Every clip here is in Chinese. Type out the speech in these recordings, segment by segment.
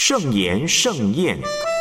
圣言盛宴，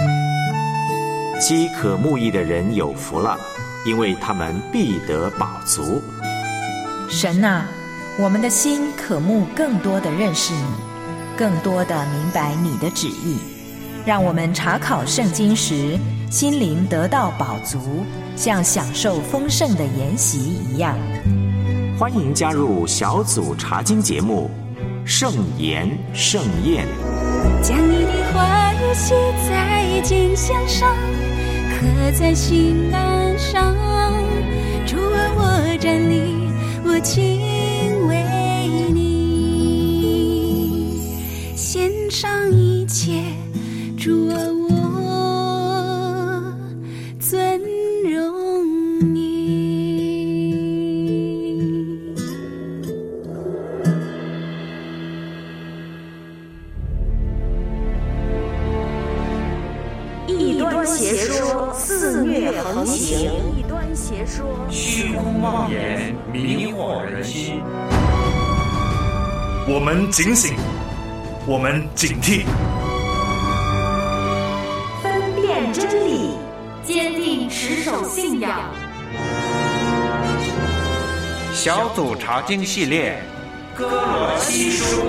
饥渴慕义的人有福了，因为他们必得饱足。 神啊，我们的心渴慕更多的认识你，更多的明白你的旨意，让我们查考圣经时心灵得到饱足，像享受丰盛的筵席一样。 欢迎加入小组查经节目圣言盛宴， 将你的话语写在经箱上，刻在心栏上。主啊，我站立，我敬畏你，献上一切。主啊，我尊荣你。 异端邪说肆虐横行，异端邪说虚空妄言，迷惑人心。我们警醒，我们警惕， 分辨真理，坚定持守信仰。 小组查经系列，哥罗西书。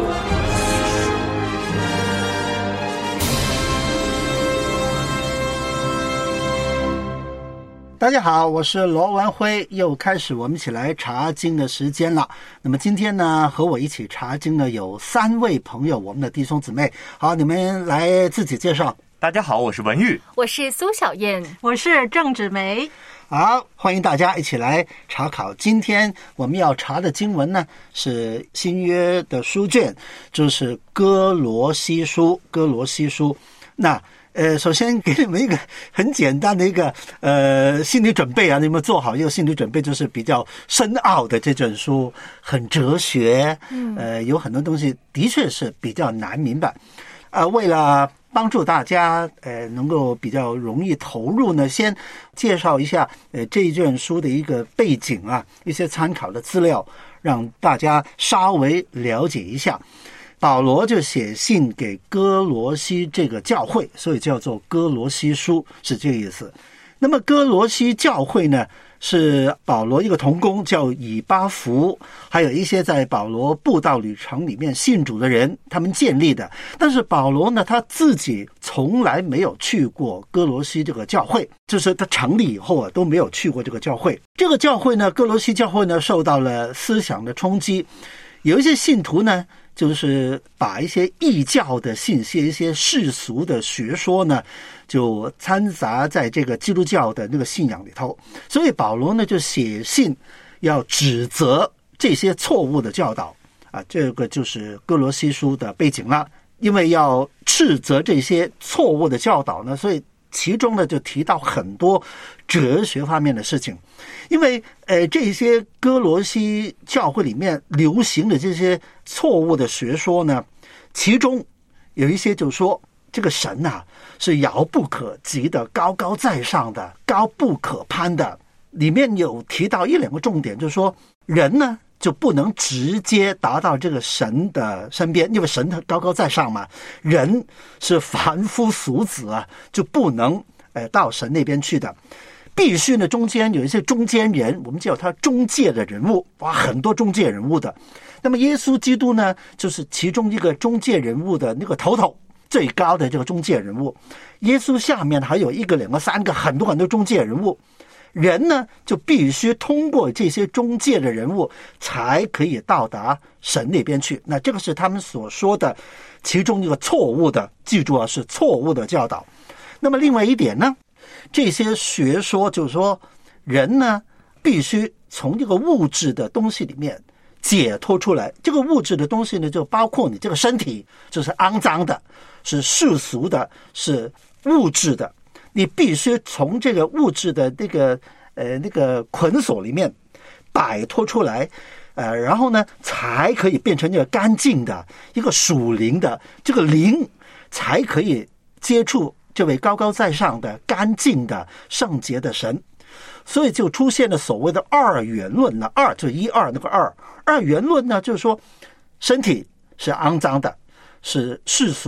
大家好，我是罗文辉，又开始我们一起来查经的时间了。那么今天呢，和我一起查经的有3位朋友，我们的弟兄姊妹。好，你们来自己介绍。 大家好，我是文玉， 我是苏小燕， 我是郑芷梅。 好，欢迎大家一起来查考。今天我们要查的经文呢，是新约的书卷，就是哥罗西书。哥罗西书，那首先给你们一个很简单的一个心理准备啊，你们做好一个心理准备，就是比较深奥的这本书，很哲学，有很多东西的确是比较难明白。为了帮助大家能够比较容易投入呢，先介绍一下这一卷书的一个背景啊，一些参考的资料，让大家稍微了解一下。保罗就写信给哥罗西这个教会，所以叫做哥罗西书，是这个意思。那么哥罗西教会呢，是保罗一个同工叫以巴弗，还有一些在保罗布道旅程里面信主的人，他们建立的。但是保罗呢，他自己从来没有去过哥罗西这个教会，就是他成立以后啊，都没有去过这个教会。这个教会呢，哥罗西教会呢，受到了思想的冲击，有一些信徒呢，就是把一些异教的信息，一些世俗的学说呢，就掺杂在这个基督教的那个信仰里头。所以保罗呢就写信要指责这些错误的教导啊，这个就是哥罗西书的背景了。因为要斥责这些错误的教导呢，所以其中呢就提到很多哲学方面的事情。因为这些哥罗西教会里面流行的这些错误的学说呢，其中有一些就说这个神啊是遥不可及的，高高在上的，高不可攀的。里面有提到1-2个重点，就是说人呢就不能直接达到这个神的身边，因为神高高在上嘛，人是凡夫俗子啊，就不能到神那边去的。必须呢中间有一些中间人，我们叫他中介的人物，哇，很多中介人物的。那么耶稣基督呢，就是其中一个中介人物的那个头最高的这个中介人物。耶稣下面还有1个、2个、3个，很多很多中介人物。人呢就必须通过这些中介的人物才可以到达神那边去。那这个是他们所说的其中一个错误的，记住啊，是错误的教导。那么另外一点呢，这些学说就是说人呢必须从这个物质的东西里面解脱出来。这个物质的东西呢就包括你这个身体，就是肮脏的，是世俗的，是物质的。你必须从这个物质的那个捆锁里面摆脱出来，然后呢才可以变成一个干净的一个属灵的，这个灵才可以接触这位高高在上的干净的圣洁的神。所以就出现了所谓的二元论了。二就一二那个二元论呢，就是说身体是肮脏的，是世俗的，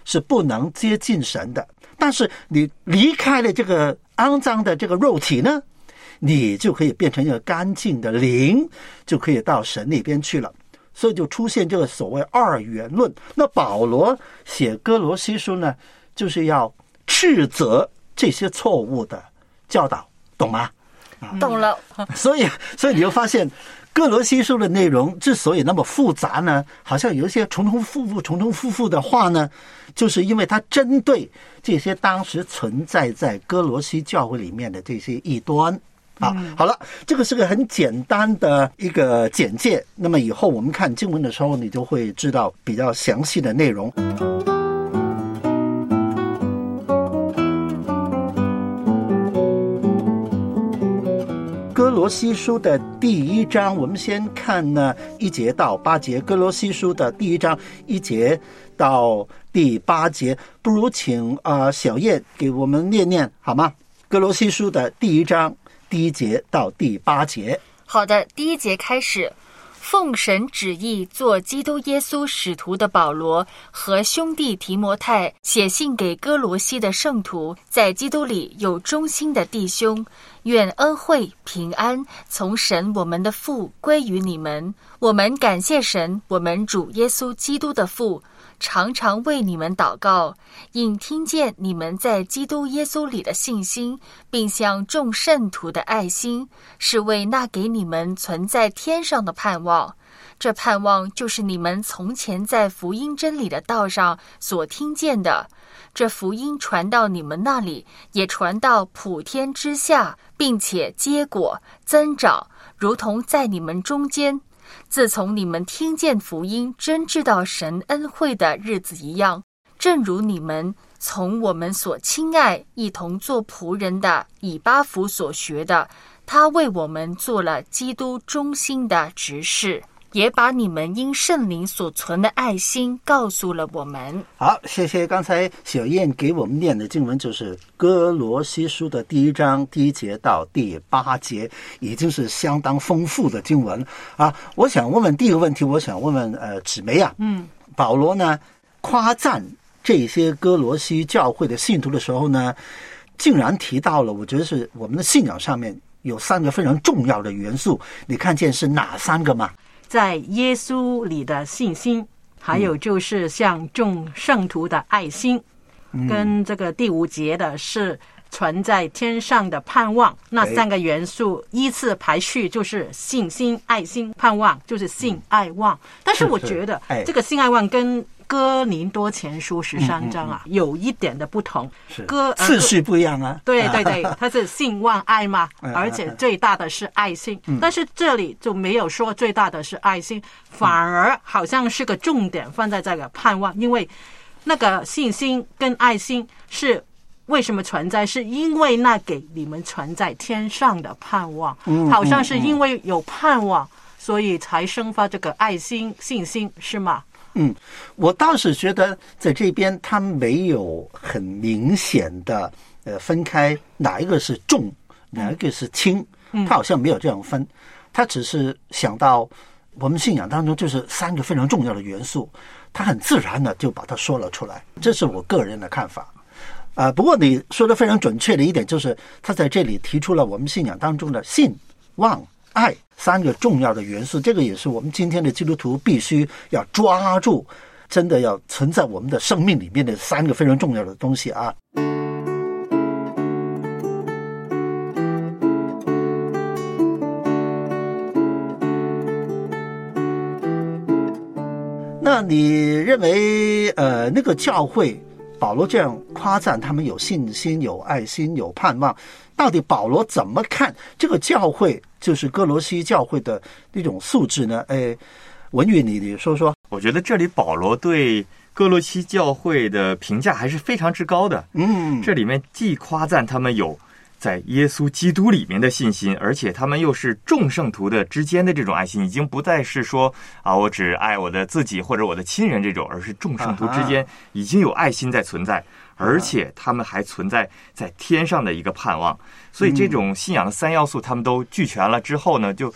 是不能接近神的，但是你离开了这个肮脏的这个肉体呢，你就可以变成一个干净的灵，就可以到神那边去了。所以就出现这个所谓二元论。那保罗写哥罗西书呢，就是要斥责这些错误的教导，懂吗？ 懂了。 所以你就发现哥罗西书的内容之所以那么复杂呢，好像有一些重重复复的话呢，就是因为它针对这些当时存在在哥罗西教会里面的这些异端。好了，这个是个很简单的一个简介。那么以后我们看经文的时候，你就会知道比较详细的内容。哥罗西书的第1章，我们先看呢1节到8节。哥罗西书的第1章1节到第8节，不如请小燕给我们念念好吗？哥罗西书的第1章第1节到第8节。 好的，第1节开始。奉神旨意做基督耶稣使徒的保罗和兄弟提摩太，写信给哥罗西的圣徒，在基督里有忠心的弟兄，愿恩惠平安从神我们的父归于你们。我们感谢神，我们主耶稣基督的父，常常为你们祷告，因听见你们在基督耶稣里的信心，并向众圣徒的爱心，是为那给你们存在天上的盼望。这盼望就是你们从前在福音真理的道上所听见的。这福音传到你们那里，也传到普天之下，并且结果增长，如同在你们中间。自从你们听见福音，真知道神恩惠的日子一样，正如你们从我们所亲爱一同做仆人的以巴弗所学的，他为我们做了基督忠心的执事，也把你们因圣灵所存的爱心告诉了我们。 好，谢谢刚才小燕给我们念的经文，就是哥罗西书的第1章第1节到第8节，已经是相当丰富的经文啊。我想问问第一个问题，我想问问纸梅啊，保罗呢夸赞这些哥罗西教会的信徒的时候呢，竟然提到了，我觉得是我们的信仰上面有3个非常重要的元素，你看见是哪3个吗？ 在耶稣里的信心，还有就是向众圣徒的爱心，跟这个第5节的是存在天上的盼望。那3个元素依次排序，就是信心、爱心、盼望，就是信爱望。但是我觉得这个信爱望跟哥林多前书13章啊，有一点的不同， 次序不一样啊。 对对对，它是信望爱嘛，而且最大的是爱心，但是这里就没有说最大的是爱心，反而好像是个重点放在这个盼望，因为那个信心跟爱心是为什么存在，是因为那给你们存在天上的盼望，好像是因为有盼望，所以才生发这个爱心、信心，是吗？ 我倒是觉得在这边他没有很明显的分开哪一个是重，哪一个是轻，他好像没有这样分，他只是想到我们信仰当中就是3个非常重要的元素，他很自然的就把它说了出来，这是我个人的看法。不过你说的非常准确的一点就是他在这里提出了我们信仰当中的信、望、爱3个重要的元素，这个也是我们今天的基督徒必须要抓住，真的要存在我们的生命里面的3个非常重要的东西啊。那你认为那个教会保罗这样夸赞他们有信心、有爱心、有盼望，到底保罗怎么看这个教会，就是哥罗西教会的那种素质呢？文宇你说说。 我觉得这里保罗对哥罗西教会的评价还是非常之高的。这里面既夸赞他们有在耶稣基督里面的信心，而且他们又是众圣徒的之间的这种爱心，已经不再是说我只爱我的自己或者我的亲人这种，而是众圣徒之间已经有爱心在存在，而且他们还存在在天上的一个盼望。所以这种信仰的3要素他们都俱全了之后呢，就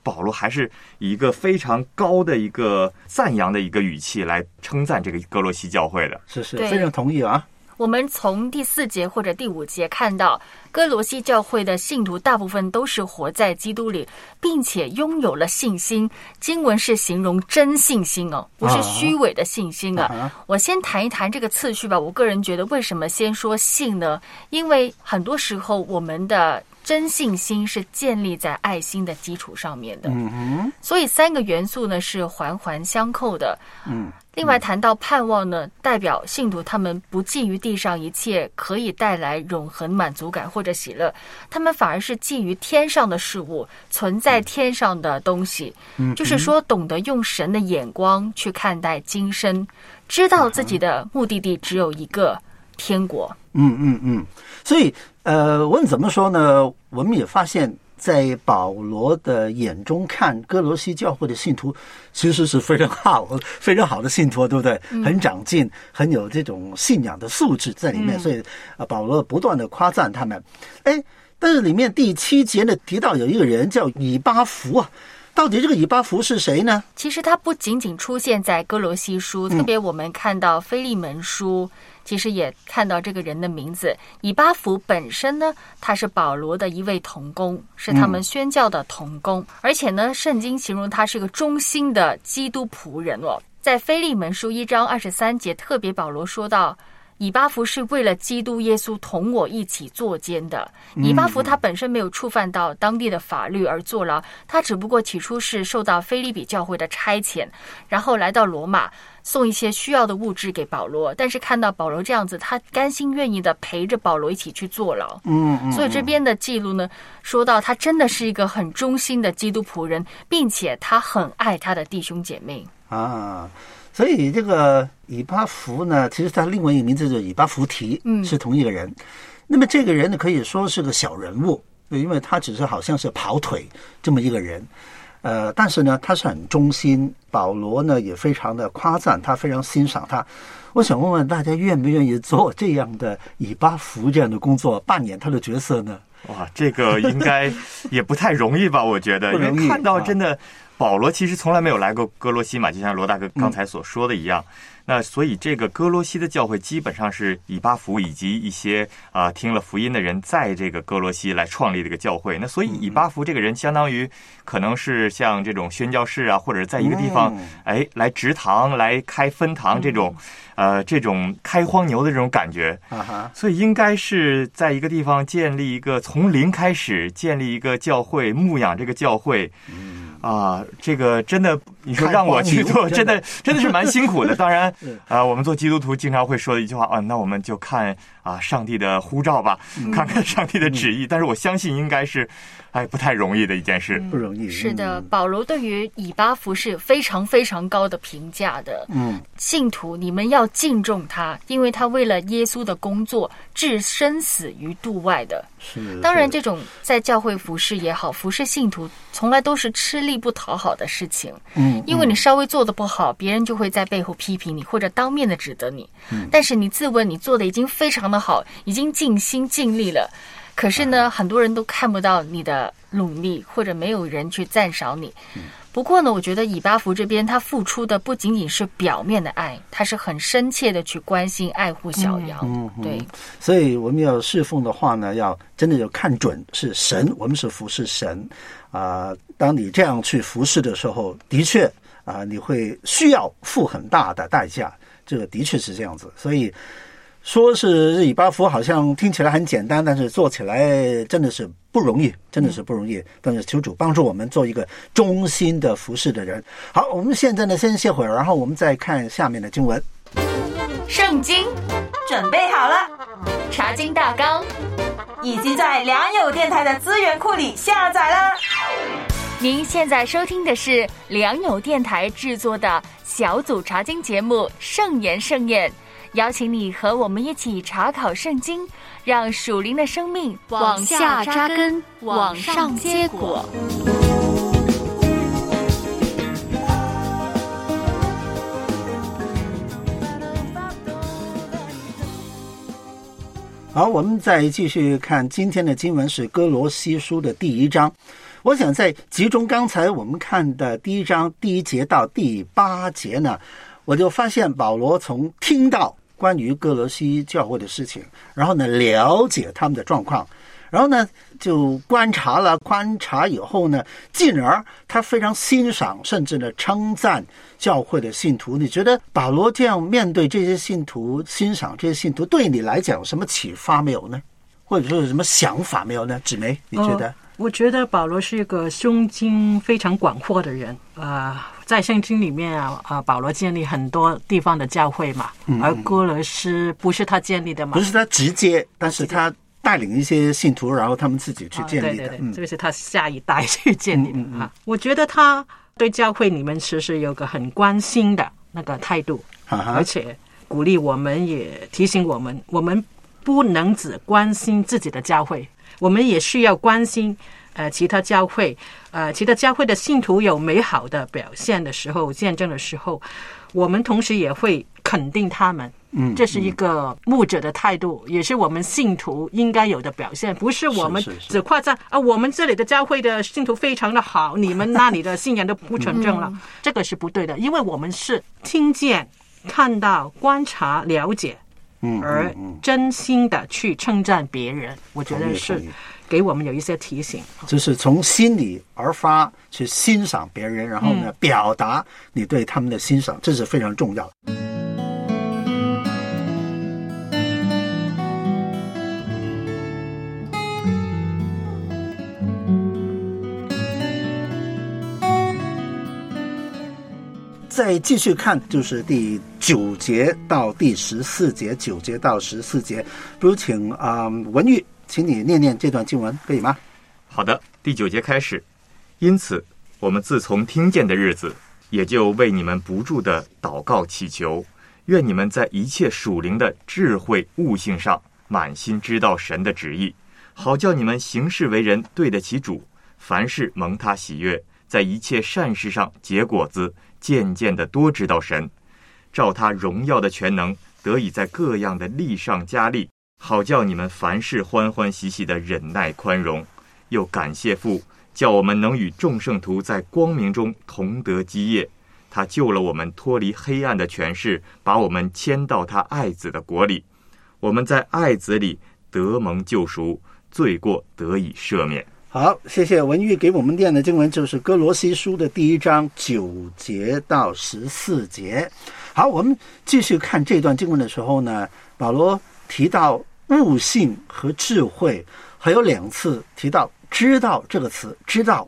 保罗还是以一个非常高的一个赞扬的一个语气来称赞这个哥罗西教会的。 是非常同意啊。 我们从第4节或者第5节看到，哥罗西教会的信徒大部分都是活在基督里，并且拥有了信心。经文是形容真信心哦，不是虚伪的信心啊。我先谈一谈这个次序吧。我个人觉得，为什么先说信呢？因为很多时候我们的真信心是建立在爱心的基础上面的。所以3个元素呢是环环相扣的。另外谈到盼望呢，代表信徒他们不觊觎地上一切可以带来永恒满足感或者喜乐，他们反而是觊觎天上的事物，存在天上的东西。就是说懂得用神的眼光去看待今生，知道自己的目的地只有一个，天国。 所以我们怎么说呢？我们也发现在保罗的眼中看，哥罗西教会的信徒其实是非常好的信徒，对不对？很长进，很有这种信仰的素质在里面。所以保罗不断的夸赞他们。但是里面第7节呢提到有一个人叫以巴弗啊。到底这个以巴弗是谁呢？ 其实他不仅仅出现在哥罗西书，特别我们看到腓利门书，其实也看到这个人的名字。以巴弗本身呢，他是保罗的一位同工，是他们宣教的同工，而且呢，圣经形容他是个忠心的基督仆人哦。在腓利门书1章23节，特别保罗说到，以巴弗是为了基督耶稣同我一起坐监的。以巴弗他本身没有触犯到当地的法律而坐牢，他只不过起初是受到腓立比教会的差遣，然后来到罗马送一些需要的物质给保罗，但是看到保罗这样子，他甘心愿意的陪着保罗一起去坐牢。所以这边的记录呢，说到他真的是一个很忠心的基督仆人，并且他很爱他的弟兄姐妹啊。所以这个以巴弗呢，其实他另外一个名字就是以巴弗提，是同一个人。那么这个人呢，可以说是个小人物，因为他只是好像是跑腿这么一个人。但是呢，他是很忠心。保罗呢也非常的夸赞他，非常欣赏他。我想问问大家，愿不愿意做这样的以巴弗这样的工作，扮演他的角色呢？ 哇，这个应该也不太容易吧？我觉得，因为看到真的。保罗其实从来没有来过哥罗西嘛，就像罗大哥刚才所说的一样。那所以这个哥罗西的教会基本上是以巴弗以及一些听了福音的人在这个哥罗西来创立这个教会。那所以以巴弗这个人相当于可能是像这种宣教士啊，或者在一个地方来植堂、来开分堂这种开荒牛的这种感觉。所以应该是在一个地方建立一个从零开始建立一个教会，牧养这个教会。这个真的，你说让我去做，真的是蛮辛苦的。当然，我们做基督徒经常会说的一句话那我们就看上帝的呼召吧，看看上帝的旨意。但是我相信应该是，不太容易的一件事， 不容易。 是的，保罗对于以巴弗是非常非常高的评价的。信徒你们要敬重他，因为他为了耶稣的工作置生死于度外的。当然，这种在教会服事也好，服事信徒从来都是吃力不讨好的事情。因为你稍微做的不好，别人就会在背后批评你，或者当面的指责你。但是你自问，你做的已经非常的好，已经尽心尽力了。可是呢，很多人都看不到你的努力，或者没有人去赞赏你。不过呢，我觉得以巴弗这边他付出的不仅仅是表面的爱，他是很深切的去关心爱护小羊。对， 所以我们要侍奉的话呢，要真的要看准是神，我们是服侍神当你这样去服侍的时候，的确你会需要付很大的代价，这个的确是这样子。所以说是以巴弗好像听起来很简单，但是做起来真的是不容易，真的是不容易。但是求主帮助我们做一个忠心的服侍的人。好，我们现在呢先歇会儿，然后我们再看下面的经文。 圣经准备好了， 查经大纲已经在良友电台的资源库里下载了。 您现在收听的是良友电台制作的小组查经节目《圣言盛宴》，邀请你和我们一起查考圣经，让属灵的生命往下扎根，往上结果。 好，我们再继续看今天的经文是哥罗西书的第1章。 我想在集中刚才我们看的第1章第1节到第8节呢，我就发现保罗从听到关于歌罗西教会的事情，然后呢了解他们的状况，然后呢就观察以后呢，进而他非常欣赏甚至呢称赞教会的信徒。你觉得保罗这样面对这些信徒，欣赏这些信徒，对你来讲有什么启发没有呢？或者说有什么想法没有呢？芷梅你觉得？ 我觉得保罗是一个胸襟非常广阔的人。在圣经里面保罗建立很多地方的教会嘛，而哥罗斯不是他建立的嘛？ 不是他直接，但是他带领一些信徒，然后他们自己去建立的。 对，这个是他下一代去建立的。我觉得他对教会里面其实有个很关心的那个态度，而且鼓励我们，也提醒我们，我们不能只关心自己的教会，我们也需要关心其他教会的信徒有美好的表现的时候，见证的时候，我们同时也会肯定他们。这是一个牧者的态度，也是我们信徒应该有的表现，不是我们只夸赞我们这里的教会的信徒非常的好，你们那里的信仰都不纯正了。这个是不对的，因为我们是听见、看到、观察、了解，而真心的去称赞别人，我觉得是给我们有一些提醒， 就是从心里而发去欣赏别人，然后呢表达你对他们的欣赏，这是非常重要的。再继续看，就是第9节到第14节，9节到14节，不如请文玉，请你念念这段经文，可以吗？ 好的，第9节开始。因此，我们自从听见的日子，也就为你们不住的祷告祈求，愿你们在一切属灵的智慧悟性上，满心知道神的旨意，好叫你们行事为人对得起主，凡事蒙他喜悦，在一切善事上结果子，渐渐的多知道神，照他荣耀的全能，得以在各样的力上加力，好叫你们凡事欢欢喜喜的忍耐宽容。又感谢父，叫我们能与众圣徒在光明中同得基业。他救了我们脱离黑暗的权势，把我们迁到他爱子的国里。我们在爱子里得蒙救赎，罪过得以赦免。 好，谢谢文玉给我们念的经文，就是哥罗西书的第1章9节到14节。好，我们继续看这段经文的时候呢，保罗提到悟性和智慧，还有2次提到知道这个词，知道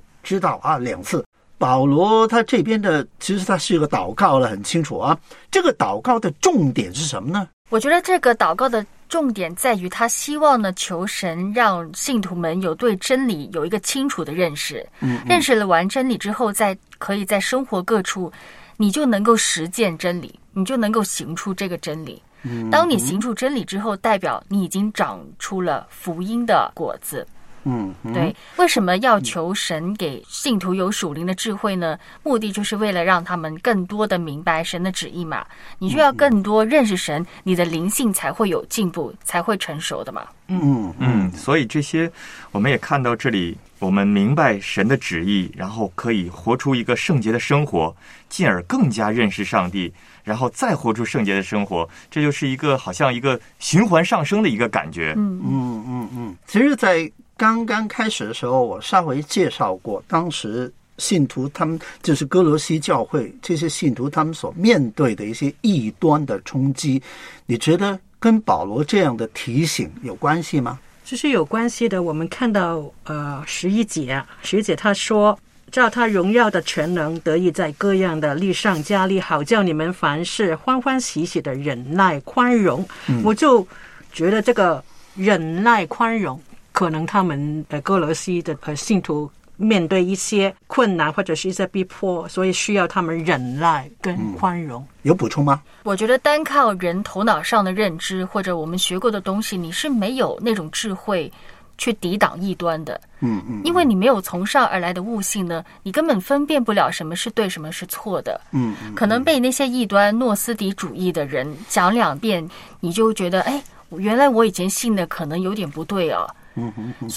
2次。保罗他这边的其实他是一个祷告了，很清楚啊。这个祷告的重点是什么呢？ 我觉得这个祷告的重点在于他希望呢，求神让信徒们有对真理有一个清楚的认识，认识了完真理之后，可以在生活各处，你就能够实践真理，你就能够行出这个真理。当你行出真理之后，代表你已经长出了福音的果子。对，为什么要求神给信徒有属灵的智慧呢？目的就是为了让他们更多的明白神的旨意嘛。你就要更多认识神，你的灵性才会有进步，才会成熟的嘛。 所以这些我们也看到这里，我们明白神的旨意，然后可以活出一个圣洁的生活，进而更加认识上帝，然后再活出圣洁的生活，这就是一个好像一个循环上升的一个感觉。 其实在刚刚开始的时候，我稍微介绍过，当时信徒他们就是哥罗西教会这些信徒他们所面对的一些异端的冲击，你觉得跟保罗这样的提醒有关系吗？ 这是有关系的。我们看到11节他说，照他荣耀的全能，得以在各样的力上加力，好叫你们凡事欢欢喜喜的忍耐宽容。我就觉得这个忍耐宽容，可能他们哥罗西的信徒面对一些困难或者是一些逼迫，所以需要他们忍耐跟宽容。 有补充吗？ 我觉得单靠人头脑上的认知或者我们学过的东西，你是没有那种智慧去抵挡异端的。因为你没有从上而来的悟性呢，你根本分辨不了什么是对，什么是错的。可能被那些异端诺斯底主义的人讲2遍，你就觉得原来我以前信的可能有点不对啊。所以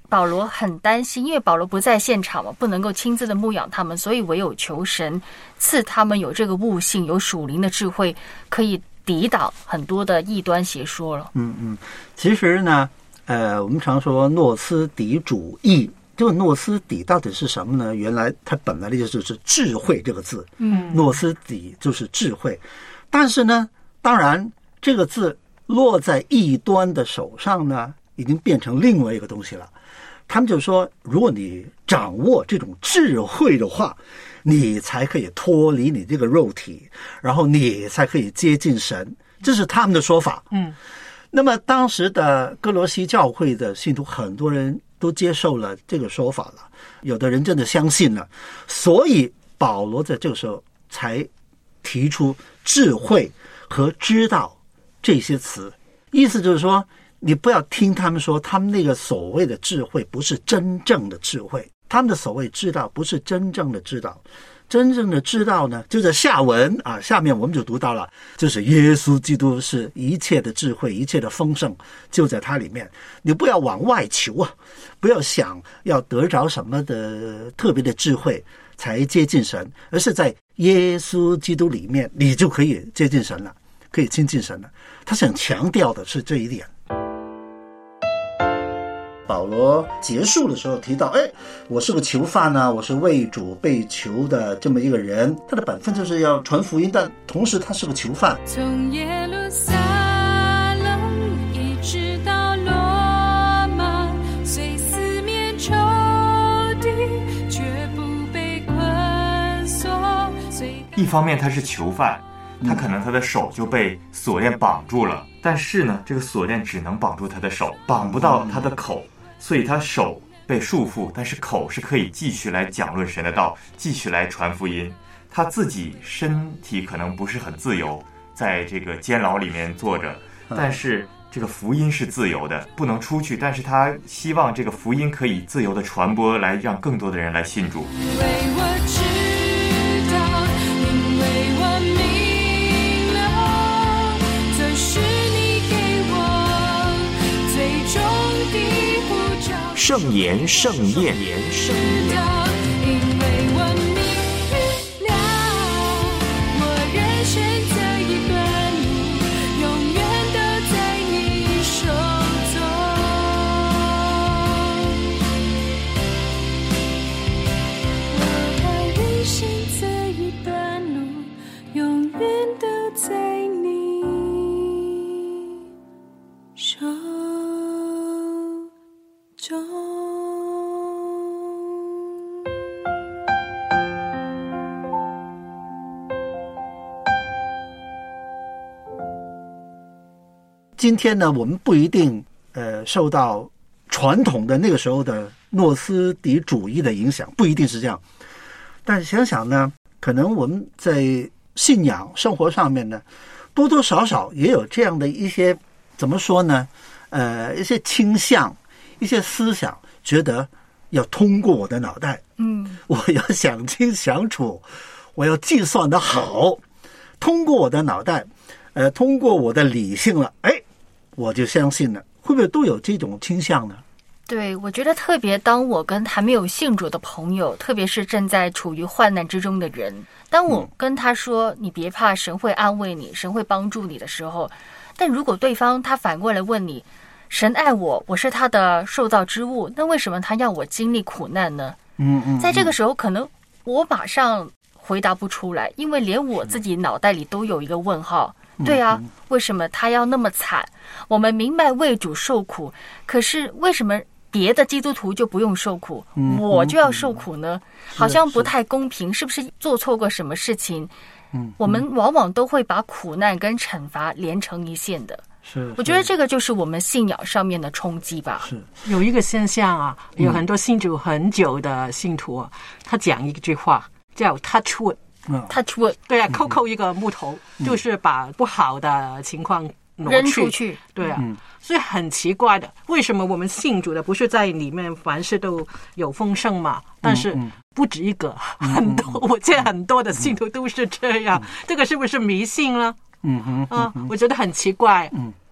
保罗很担心，因为保罗不在现场嘛，不能够亲自的牧养他们，所以唯有求神赐他们有这个悟性，有属灵的智慧，可以抵挡很多的异端邪说了。 其实呢，我们常说诺斯底主义，这个诺斯底到底是什么呢？原来它本来的就是智慧这个字，诺斯底就是智慧，但是呢，当然这个字落在异端的手上呢，已经变成另外一个东西了。他们就说，如果你掌握这种智慧的话，你才可以脱离你这个肉体，然后你才可以接近神，这是他们的说法。那么当时的哥罗西教会的信徒，很多人都接受了这个说法了，有的人真的相信了，所以保罗在这个时候才提出智慧和知道这些词，意思就是说，你不要听他们说他们那个所谓的智慧不是真正的智慧，他们的所谓知道不是真正的知道，真正的知道呢，就在下文啊，下面我们就读到了，就是耶稣基督是一切的智慧，一切的丰盛就在他里面。你不要往外求啊，不要想要得着什么的特别的智慧才接近神，而是在耶稣基督里面，你就可以接近神了，可以亲近神了。他想强调的是这一点。保罗结束的时候提到，我是个囚犯呢，我是为主被囚的这么一个人，他的本分就是要传福音，但同时他是个囚犯。 从耶路撒冷一直到罗马，虽四面仇敌，绝不被捆锁。 一方面他是囚犯，他可能他的手就被锁链绑住了，但是呢，这个锁链只能绑住他的手，绑不到他的口，所以他手被束缚，但是口是可以继续来讲论神的道，继续来传福音。他自己身体可能不是很自由，在这个监牢里面坐着，但是这个福音是自由的，不能出去，但是他希望这个福音可以自由的传播，来让更多的人来信主。 圣言盛宴， 今天呢，我们不一定受到传统的那个时候的诺斯底主义的影响，不一定是这样。但想想呢，可能我们在信仰生活上面呢，多多少少也有这样的一些怎么说呢？一些倾向，一些思想，觉得要通过我的脑袋，我要想清想楚，我要计算得好，通过我的脑袋，通过我的理性了，我就相信了。会不会都有这种倾向呢？ 对，我觉得特别当我跟还没有信主的朋友，特别是正在处于患难之中的人，当我跟他说你别怕，神会安慰你，神会帮助你的时候，但如果对方他反过来问你，神爱我，我是他的受造之物，那为什么他要我经历苦难呢？在这个时候可能我马上回答不出来，因为连我自己脑袋里都有一个问号。对啊，为什么他要那么惨？我们明白为主受苦，可是为什么别的基督徒就不用受苦，我就要受苦呢？好像不太公平，是不是做错过什么事情？我们往往都会把苦难跟惩罚连成一线的。我觉得这个就是我们信仰上面的冲击吧。 有一个现象啊，有很多信主很久的信徒，他讲一句话叫 touch wood。touch wood， 对啊，扣一个木头，就是把不好的情况扔出去， 对啊，所以很奇怪的，为什么我们信主的不是在里面凡事都有丰盛嘛？但是不止一个，很多，我见很多的信徒都是这样，这个是不是迷信呢？我觉得很奇怪。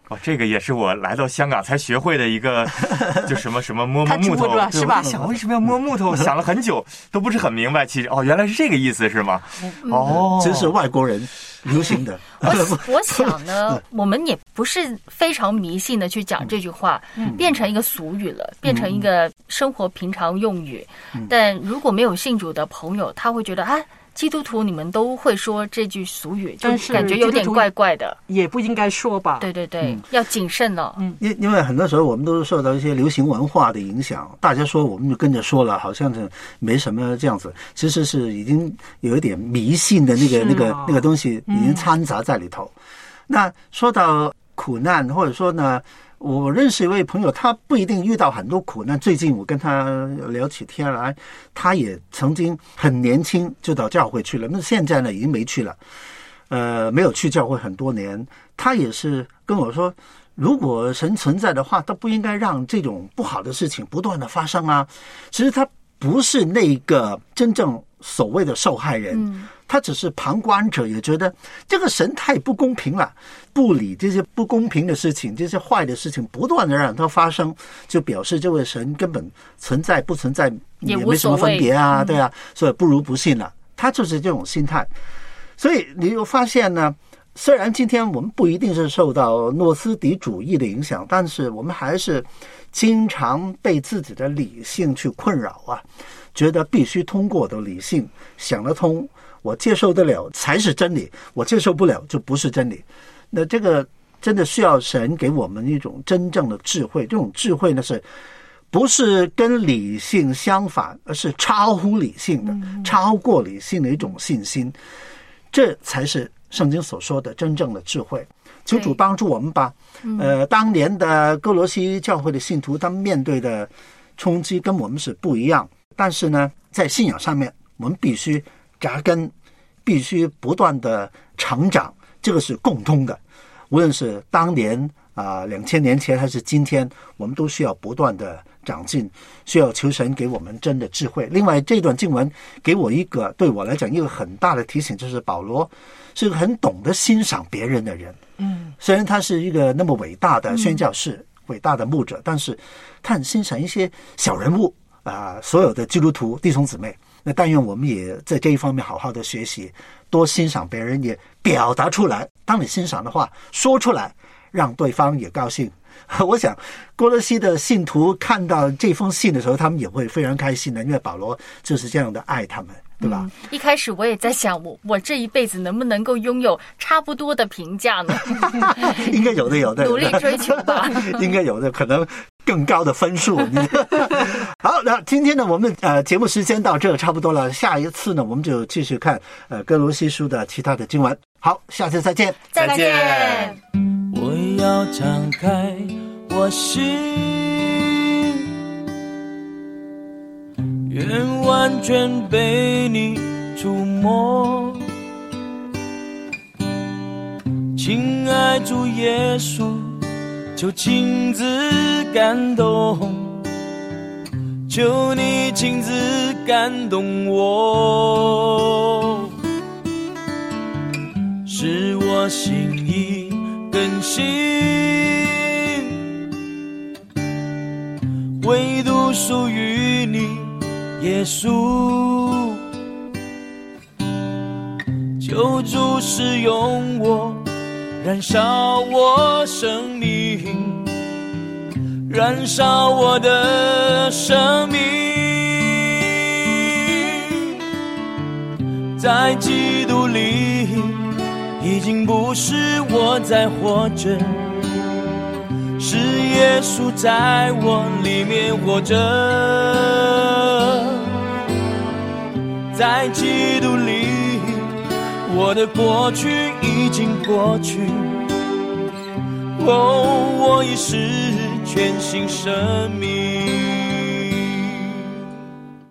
这个也是我来到香港才学会的一个，就什么摸木头， 是吧？ 想为什么要摸木头，想了很久都不是很明白。其实原来是这个意思，是吗？ 这是外国人流行的。 我想呢，我们也不是非常迷信的去讲这句话，变成一个俗语了，变成一个生活平常用语。但如果没有信主的朋友，他会觉得基督徒你们都会说这句俗语，就感觉有点怪怪的， 也不应该说吧？ 对对对，要谨慎了。 因为很多时候我们都是受到一些流行文化的影响，大家说我们就跟着说了，好像是没什么这样子，其实是已经有一点迷信的那个东西已经掺杂在里头。那说到苦难，或者说呢，我认识一位朋友，他不一定遇到很多苦难。最近我跟他聊起天来，他也曾经很年轻就到教会去了，那现在呢已经没去了，没有去教会很多年。他也是跟我说，如果神存在的话，他不应该让这种不好的事情不断的发生啊。其实他不是那个真正所谓的受害人，他只是旁观者，也觉得这个神太不公平了，不理这些不公平的事情，这些坏的事情不断的让它发生，就表示这位神根本存在不存在也没什么分别啊，对啊，所以不如不信了。他就是这种心态。所以你又发现呢，虽然今天我们不一定是受到诺斯底主义的影响，但是我们还是经常被自己的理性去困扰啊，觉得必须通过我的理性想得通，我接受得了才是真理，我接受不了就不是真理。那这个真的需要神给我们一种真正的智慧，这种智慧呢是不是跟理性相反，而是超乎理性的，超过理性的一种信心，这才是圣经所说的真正的智慧。求主帮助我们吧。当年的哥罗西教会的信徒，他们面对的冲击跟我们是不一样，但是呢，在信仰上面，我们必须扎根，必须不断的成长，这个是共通的。无论是当年2000年前还是今天，我们都需要不断的长进，需要求神给我们真的智慧。另外，这段经文给我对我来讲一个很大的提醒，就是保罗是个很懂得欣赏别人的人。虽然他是一个那么伟大的宣教士，伟大的牧者，但是他很欣赏一些小人物所有的基督徒弟兄姊妹。那但愿我们也在这一方面好好的学习，多欣赏别人，也表达出来。当你欣赏的话，说出来，让对方也高兴。我想哥罗西的信徒看到这封信的时候，他们也会非常开心的，因为保罗就是这样的爱他们，对吧？ 一开始我也在想，我这一辈子能不能够拥有差不多的评价呢？ 应该有的， 努力追求吧。 应该有的，可能更高的分数。好，那今天呢，我们节目时间到这差不多了，下一次呢，我们就继续看哥罗西书的其他的经文。好，下次再见， 再见。 我要敞开我心，愿完全被你触摸。亲爱主耶稣，求亲自感动，求你亲自感动我，使我心意更新，唯独属于你耶稣。求主使用我，燃烧我生命，燃烧我的生命，在基督里已经不是我在活着，是耶稣在我里面活着。在基督里，我的过去已经过去，我已是全新生命。